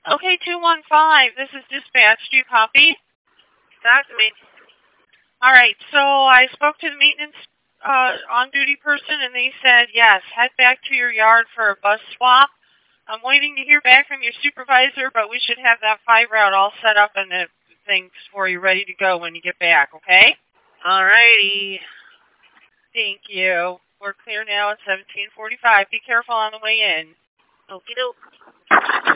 Okay, 215. This is dispatch. Do you copy? Talk to me. All right. So I spoke to the maintenance on-duty person, and they said, yes, head back to your yard for a bus swap. I'm waiting to hear back from your supervisor, but we should have that 5 route all set up and the things for you ready to go when you get back, okay? All righty. Thank you. We're clear now at 1745. Be careful on the way in. Okie doke.